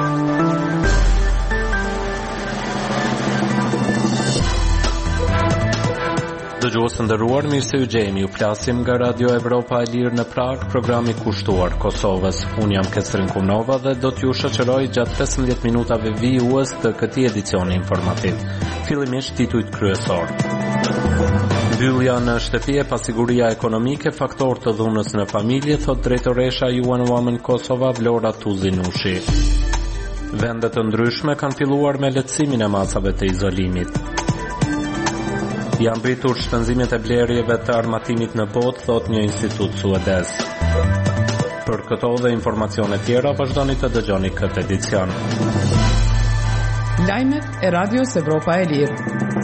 Dëgjues të nderuar, mirë se u gjejmë. Ju flasim nga Radio Evropa e Lirë në Prag, programi kushtuar Kosovës. Unë jam Kesrin Kumnova dhe do t'ju shoqëroj gjatë 15 minutave vijues të këtij edicioni informativ. Fillimisht titujt kryesor. Mbyllja në shtëpi e pasiguria ekonomike faktor të dhunës në familje, thot drejtoresha UN Women Kosova Vlora Tuzinushi. Vende të ndryshme kanë filluar me lehtësimin e masave të izolimit. Janë mbritur shpenzimet e blerjeve të armatimit në botë, thot një institut suedez. Për këto dhe informacione tjera, vazhdoni të dëgjoni këtë edicion. Lajmet e Radios Evropa e Lirë.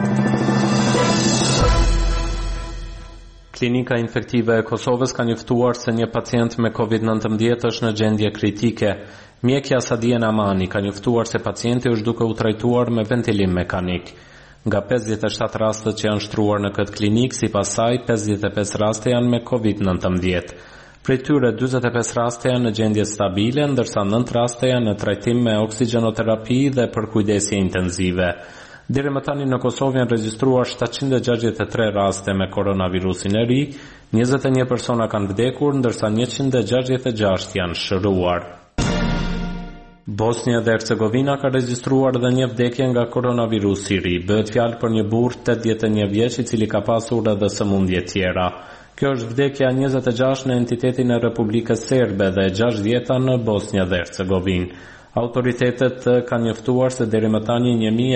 Klinika infektive e Kosovës ka njoftuar se një pacient me COVID-19 është në gjendje kritike. Mjekja Sadien Amani ka njoftuar se pacienti është duke u trajtuar me ventilim mekanik. Nga 57 rastet që janë shtruar në këtë klinik, sipas saj 55 raste janë me COVID-19. Prej tyre 45 raste janë në gjendje stabile, ndërsa 9 raste janë në trajtim me oksigjenoterapi dhe për kujdesje intenzive. Deri më tani në Kosovë janë regjistruar 763 raste me koronavirusin e ri, 21 persona kanë vdekur, ndërsa 166 janë shëruar. Bosnia dhe Hercegovina ka regjistruar dhe një vdekje nga koronavirusi i ri. Bëhet fjalë për një burr 81 vjeç i cili ka pasur edhe sëmundje tjera. Kjo është vdekja 26 në entitetin e Republikës Serbe dhe 60 në Bosnia dhe Hercegovinë. Autoritetet kanë njoftuar se deri më tani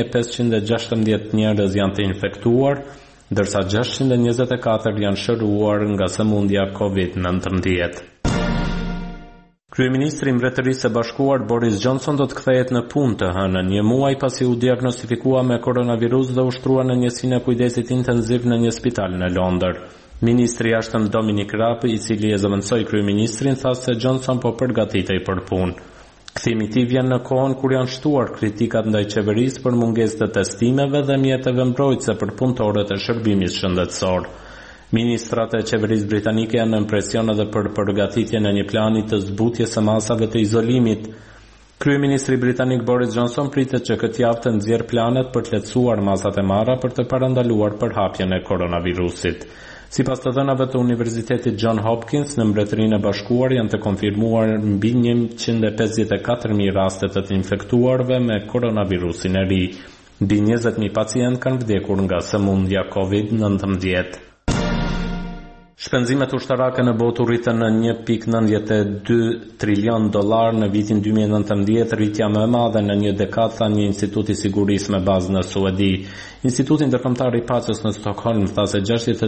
1516 njerëz janë të infektuar, ndërsa 624 janë shëruar nga sëmundja COVID-19. Kryeministri i Mbretërisë së Bashkuar Boris Johnson do të kthehet në punë të hënën, një muaj pasi u diagnostifikua me koronavirus dhe u shtrua në njësinë e kujdesit intenziv në një spital në Londër. Ministri i Jashtëm Dominic Raab, i cili e zëvendësoi kryeministrin, tha se Johnson po përgatitej për punë. Kthimi i tij vjen në kohën kur janë shtuar kritikat ndaj qeverisë për mungesë të testimeve dhe mjeteve mbrojtëse për punëtorët e shërbimit shëndetësor. Ministrat e qeverisë britanike janë në presion edhe për përgatitjen e një plani të zbutjes së masave të izolimit. Kryeministri britanik Boris Johnson pritet që këtë javë të nxjerrë planet për të lehtësuar masat e marra për të parandaluar përhapjen e koronavirusit. Sipas të dhënave të Universitetit John Hopkins, në Mbretërinë e Bashkuar janë të konfirmuar mbi 154.000 raste të infektuarve me koronavirusin e ri. Mbi 20.000 pacient kanë vdekur nga sëmundja COVID-19. Shpenzimet ushtarake në botë u rritën në 1.92 trilion dollar në vitin 2019, rritja më e madhe në një dekadë, tha një institut i sigurisë me bazë në Suedi. Instituti Ndërkombëtar i Paqes në Stockholm tha se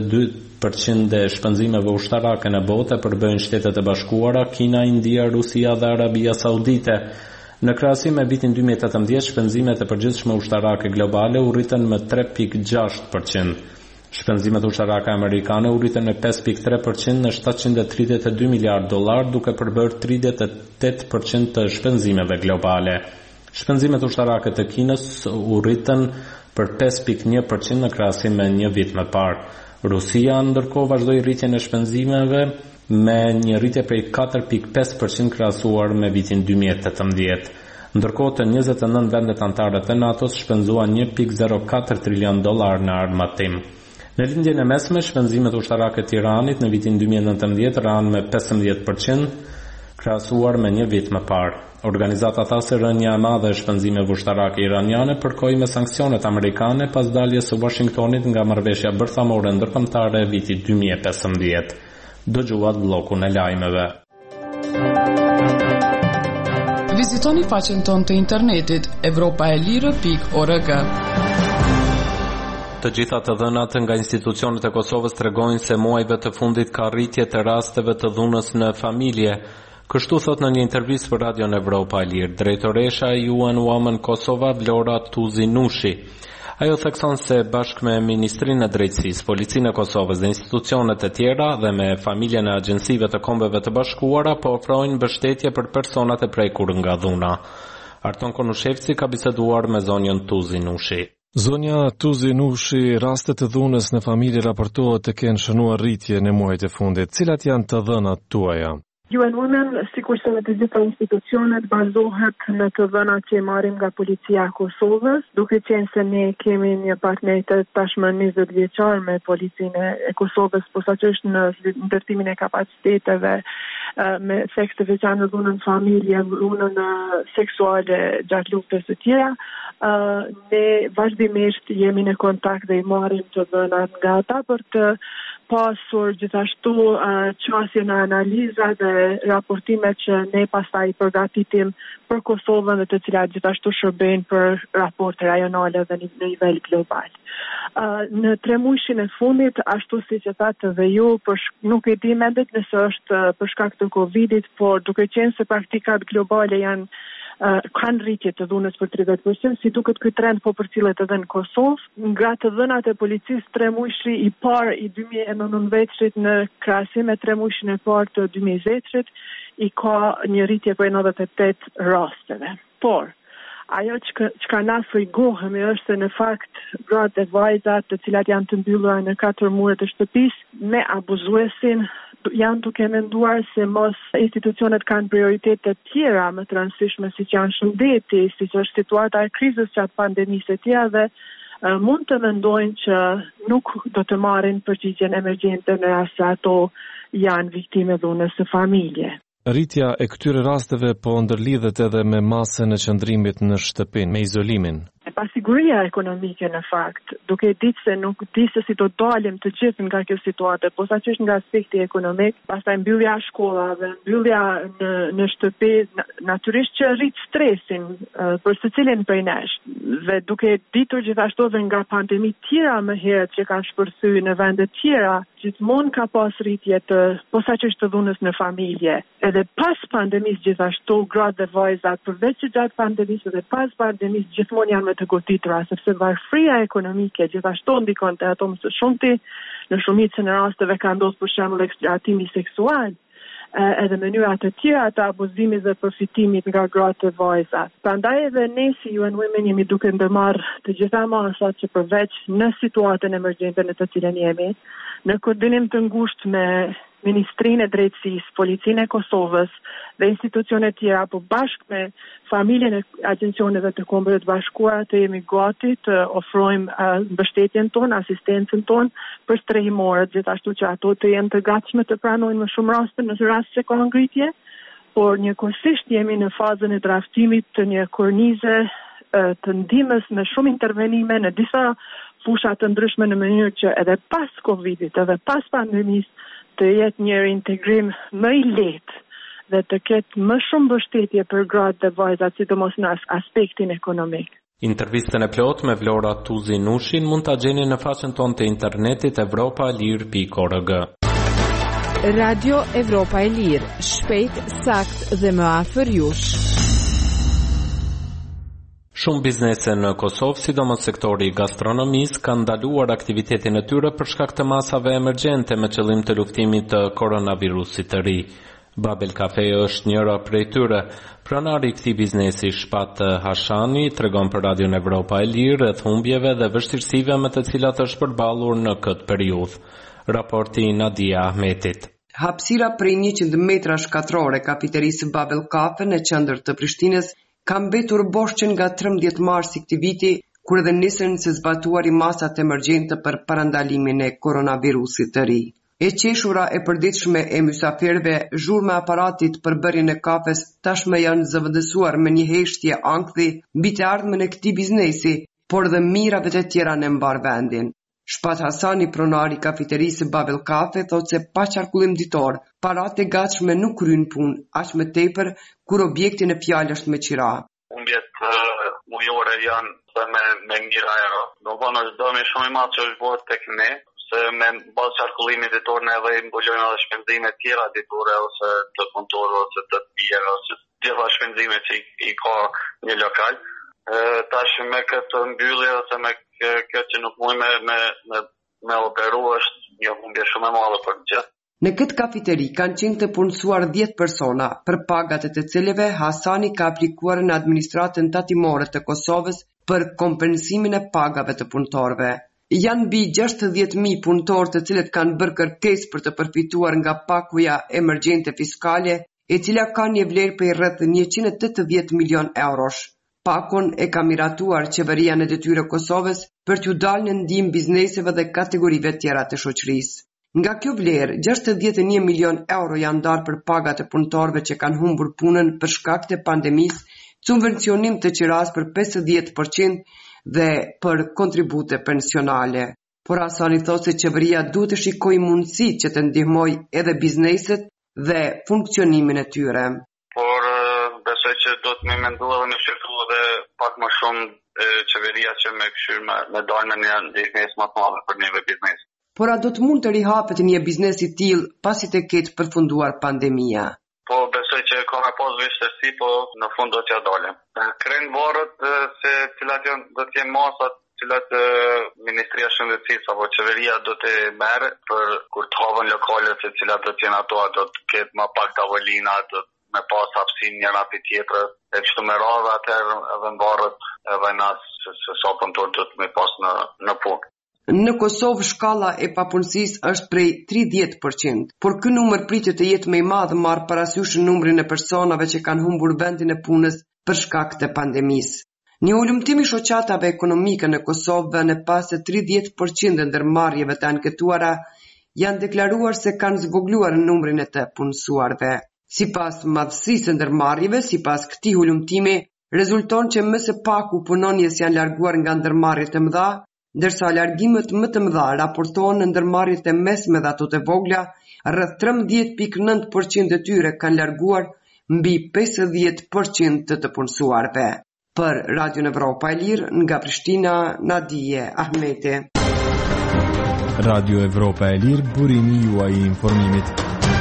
62% e shpenzimeve ushtarake në botë e përbëjnë Shtetet e Bashkuara, Kina, India, Rusia dhe Arabia Saudite. Në krahasim me vitin 2018, shpenzimet e përgjithshme ushtarake globale u rritën me 3.6%. Shpenzimet ushtarake amerikane u rritën me 5.3% në 732 miliard dollar, duke përbërë 38% të shpenzimeve globale. Shpenzimet ushtarake të Kinës u rritën për 5.1% në krahasim me një vit më parë. Rusia ndërkohë vazhdoi rritjen e shpenzimeve me një rritje prej 4.5% krahasuar me vitin 2018. Ndërkohë të 29 vendet anëtare të NATO-s shpenzuan 1.04 trilion dollar në armatim. Në lindjen e mesme, shpenzimet ushtarake të Iranit në vitin 2019 ranë me 15%, krahasuar me një vit më parë. Organizata tha se rënja e madhe e shpenzimeve ushtarake iraniane përkoi me sanksionet amerikane pas daljes së Washingtonit nga marrëveshja bërthamore ndërkombëtare e vitit 2015. Dëgjuat bllokun e lajmeve. Vizitoni faqen tonë të internetit europaelire.org. Të gjitha të dhënat nga institucionet e Kosovës tregojnë se muajve të fundit ka rritje të rasteve të dhunës në familje. Kështu thot në një intervistë për Radion Evropa e Lirë, drejtoresha e UN Women Kosova Vlora Tuzinushi. Ajo thekson se bashkë me Ministrinë e Drejtësisë, Policinë e Kosovës dhe institucionet e tjera dhe me familjen e agjensive të Kombeve të Bashkuara po ofrojnë mbështetje për personat e prekur nga dhuna. Arton Konushevci ka biseduar me zonjën Tuzinushi. Zonja Tuzinushi, rastet të dhunës në familje raportohet të kenë shënuar rritje në muajt e fundit. Cilat janë të dhënat tuaja? UN Women, sikur se me të gjitha institucionet, bazohet në të dhënat që i marrim nga policia e Kosovës, duke qenë se ne kemi një partneritet tashmë 20 vjeçar me policinë e Kosovës, posaçërisht në ndërtimin e kapaciteteve me seks të veçantë, dhunën familje, dhunën seksuale gjatë luftës së tjera. Ne vazhdimisht jemi në kontakt dhe i marrim të dhënat nga ata për të pasur gjithashtu qasje në analiza dhe raportime që ne pastaj i përgatitim për Kosovën dhe të cilat gjithashtu shërbejnë për raporte rajonale dhe në nivel global. Në 3 muajshin e fundit, ashtu siç e thatë dhe ju, nuk e di mendet nëse është për shkak të Covidit, por duke qenë se praktikat globale kanë rritje të dhunës për 30%, si duket ky trend po përcillet edhe në Kosovë. Nga të dhënat e policisë 3 muajshi i parë i 2019 në krahasim me 3 muajshin e parë të 2020 i ka një rritje për 98 rasteve. Por ajo që na frikëgohemi është se në fakt gratë e vajzat të cilat janë të mbyllura në 4 muret e shtëpisë me abuzuesin janë duke menduar se mos institucionet kanë prioritetet tjera më të rëndësishme siç janë shëndeti, siç është situata e krizës gjatë pandemisë e tjera dhe mund të mendojnë që nuk do të marrin përgjigjen emergjente në rast se ato janë viktime dhunës së familje. Rritja e këtyre rasteve po ndërlidhet edhe me masën e qëndrimit në shtëpi, me izolimin. Pasiguria ekonomike në fakt, duke ditë se nuk di se si do dalim të gjithë nga kjo situatë, posaçërisht nga aspekti ekonomik, pastaj mbyllja e shkollave, mbyllja në shtëpi, natyrisht që rrit stresin për secilin prej nesh. Dhe duke ditur gjithashtu edhe nga pandemi tjera më herët që kanë shpërthyer në vende tjera, gjithmonë ka pas rritje të posaçërisht të dhunës në familje. Edhe pas pandemisë gjithashtu gratë dhe vajzat, përveç që gjatë pandemisë dhe pas pandemisë gjithmonë janë me të goditura, sepse varfëria ekonomike gjithashtu ndikon te ato më së shumti, në shumicën e rasteve ka ndodhur për shembull eksploatimi seksual, edhe mënyra të tjera të abuzimit dhe përfitimit nga gratë e vajzat. Prandaj edhe ne si UN Women jemi duke ndërmarrë të gjitha masat që përveç në situatën emergjente në të cilën jemi, në koordinim të ngushtë me Ministrinë e Drejtësisë, Policinë e Kosovës dhe institucionet tjera, po bashkë me familjen e agjencioneve të Kombëve të Bashkuara të jemi gati të ofrojmë mbështetjen tonë, asistencën tonë për strehimorët, gjithashtu që ato të jenë të gatshme të pranojnë më shumë raste në rast se ka ngritje, por njëkohësisht jemi në fazën e draftimit të një kornize të ndihmës me shumë intervenime në disa fusha të ndryshme në mënyrë që edhe pas Covidit, edhe pas pandemisë të jetë një reintegrim më i lehtë dhe të ketë më shumë mbështetje për gratë dhe vajzat, sidomos në aspektin ekonomik. Intervistën e plot me Vlora Tuzi Nushin mund ta gjeni në faqen tonë të internetit evropaelir.org. Radio Evropa e Lirë, shpejt, sakt dhe më afër jush. Shumë biznese në Kosovë, sidomos sektori i gastronomisë, kanë ndaluar aktivitetin e tyre për shkak të masave emergjente me qëllim të luftimit të koronavirusit të ri. Babel Cafe është njëra prej tyre. Pronari i këtij biznesi, Shpat Hashani, tregon për Radion Evropa e Lirë rreth humbjeve dhe vështirësive me të cilat është përballur në këtë periudhë. Raporti Nadia Ahmetit. Hapësira prej 100 metra shkatrore kafeterisë Babel Cafe në qendër të Prishtinës ka mbetur boshqen nga 13 marsi këtij viti, kur edhe nisën se zbatuari masat emergjente për parandalimin e koronavirusit të ri. E qeshura e përditshme e mysafirëve, zhurmë e aparatit për bërjen e kafes tashmë janë zëvendësuar me një heshtje ankthi mbi të ardhmen e këtij biznesi, por dhe mirave të tjera në mbar vendin. Shpat Hasani, pronari i kafeterisë Babel Cafe, thotë se pa qarkullim ditor, paratë e gatshme nuk kryen punë, aq më tepër kur objekti në fjalë është me qira. Humbjet mujore janë se me ngira euro. Do vonë është dëmi shumë i madh që është bëhet tek ne, se me bazë qarkullimit ditor ne edhe mbulojnë edhe shpenzime tjera ditore ose të kontorë ose të bjerë ose gjitha shpenzime që i ka një lokal. Tash me këtë mbyllje ose me kjo që nuk mujnë me operu është një humbje shumë e madhe për gjithë. Në këtë kafeteri kanë qenë të punësuar 10 persona, për pagat e të cilëve Hasani ka aplikuar në administratën tatimore të Kosovës për kompensimin e pagave të punëtorëve. janë mbi 60.000 punëtorë të cilët kanë bërë kërkesë për të përfituar nga paguja emergjente fiskale, e cila ka një vlerë prej rreth 180 milion eurosh. Pakon e ka miratuar qeveria në detyrë Kosovës për t'u dalë në ndihmë bizneseve dhe kategorive tjera të shoqërisë. Nga kjo vlerë, 61 milion euro janë ndarë për pagat e punëtorëve që kanë humbur punën për shkak të pandemisë, subvencionim të qiras për 50% dhe për kontribute pensionale. Por Asani thosë se qeveria duhet të shikojë mundësi që të ndihmojë edhe bizneset dhe funksionimin e tyre. Por besoj që do të më mendoj edhe më shqetësuar dhe pak më shumë qeveria që më këshir me dalë me një ndihmës më të madhe për neve biznes. Por a do të mund të rihapet një biznes i tillë pasi të ketë përfunduar pandemia? Po besoj që ka me pas vështirësi, po në fund do t'ja dalim. Krenë varët se cilat do t'jenë masat, cilat Ministria Shëndetësisë apo qeveria do të merë për kur të havën lokalet se cilat do t'jenë ato, do të ketë më pak tavolina, do me pas hapësin njëra për tjetër, e kështu me radhë atëherë edhe në varët edhe nasë se sa punëtor do të me pas në punë. Në Kosovë shkalla e papunësisë është prej 30%, por ky numër pritet të jetë më i madh marr parasysh numrin e personave që kanë humbur vendin e punës për shkak të pandemisë. Një ulëmtim i shoqatave ekonomike në Kosovë në pas se 30% e ndërmarrjeve të anketuara janë deklaruar se kanë zvogluar numrin e të punësuarve. Sipas madhësisë së ndërmarrjeve, sipas këtij ulëmtimi, rezulton që më së paku punonjes janë larguar nga ndërmarrjet e mëdha, ndërsa largimet më të mëdha raportohen në ndërmarrjet e mesme dhe ato të vogla, rreth 13.9% e tyre kanë larguar mbi 50% të punësuarve. Për Radio Evropa e Lirë, nga Prishtina, Nadije Ahmeti. Radio Evropa e Lirë, burimi juaj i informimit.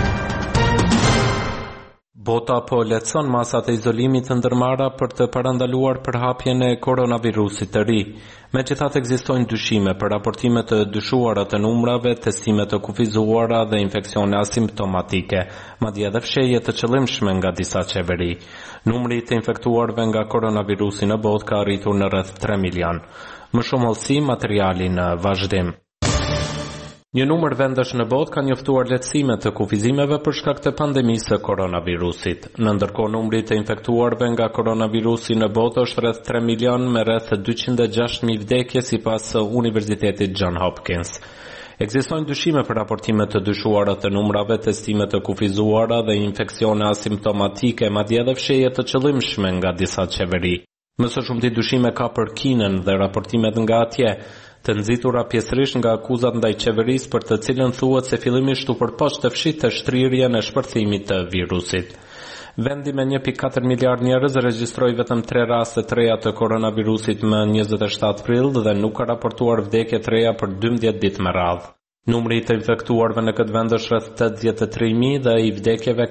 Bota po lehtëson masat e izolimit të ndërmarra për të parandaluar përhapjen e koronavirusit të ri. Megjithatë ekzistojnë dyshime për raportime të dyshuara të numrave, testime të kufizuara dhe infeksione asimptomatike, madje edhe fshehje të qëllimshme nga disa qeveri. Numri të infektuarve nga koronavirusi në botë ka arritur në rreth 3 milion. Më shumë hollësi materiali në vazhdim. Një numër vendesh në botë ka njoftuar lehtësime të kufizimeve për shkak të pandemisë së koronavirusit. Në ndërkohë numri të infektuarve nga koronavirusi në botë është rreth 3 milion me rreth 206.000 vdekje sipas Universitetit John Hopkins. Ekzistojnë dyshime për raportime të dyshuara të numrave, testime të kufizuara dhe infeksione asimptomatike, madje edhe fshehje të qëllimshme nga disa qeveri. Më së shumti dyshime ka për Kinën dhe raportimet nga atje, të nxitura pjesërisht nga akuzat ndaj qeverisë për të cilën thuhet se fillimisht u përpoq të fshitë shtrirjen e shpërthimit të virusit. Vendi me 1.4 miliard njerëz regjistroi vetëm 3 raste të reja të koronavirusit më 27 prill dhe nuk ka raportuar vdekje të reja për 12 ditë me radhë. Numri të infektuarve në këtë vend është rreth 83.000 dhe i vdekjeve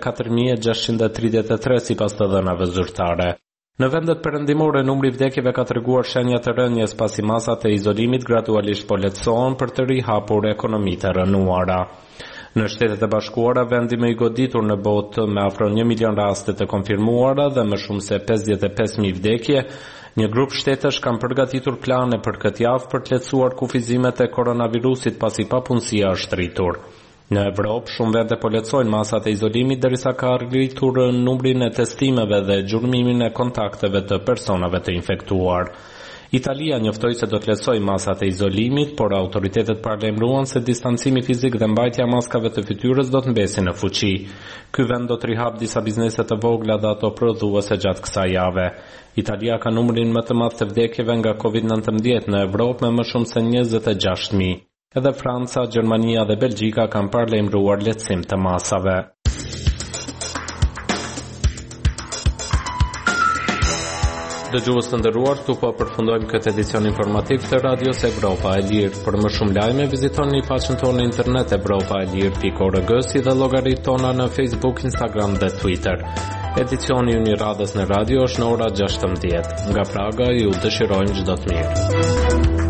4.633 sipas të dhënave zyrtare. Në vendet perëndimore numri i vdekjeve ka treguar shenja të rënjes pasi masat e izolimit gradualisht po lehtësohen për të rihapur ekonomitë e rënuara. Në Shtetet e Bashkuara, vendi më i goditur në botë me afro 1 milion raste të konfirmuara dhe më shumë se 55.000 vdekje, një grup shtetesh kanë përgatitur plane për këtë javë për të lehtësuar kufizimet e koronavirusit pasi papunësia është rritur. Në Evropë, shumë vende po lehtësojnë masat e izolimit derisa ka arritur numrin e testimeve dhe gjurmimin e kontakteve të personave të infektuar. Italia njoftoi se do të lehtësojë masat e izolimit, por autoritetet paralajmëruan se distancimi fizik dhe mbajtja e maskave të fytyrës do të mbesin në fuqi. Ky vend do të rihap disa biznese të vogla dhe ato prodhuese gjatë kësaj jave. Italia ka numrin më të madh të vdekjeve nga COVID-19 në Evropë me më shumë se 26.000. Edhe Franca, Gjermania dhe Belgjika kanë paralajmëruar lehtësim të masave. Dëgjues të nderuar, këtu po përfundojmë këtë edicion informativ të Radios Evropa e Lirë. Për më shumë lajme, vizitoni faqen tonë në internet evropaelir.org si dhe llogaritë tona në Facebook, Instagram dhe Twitter. Edicioni i radhës në radio është në ora 16. Nga Praga ju dëshirojmë çdo të mirë.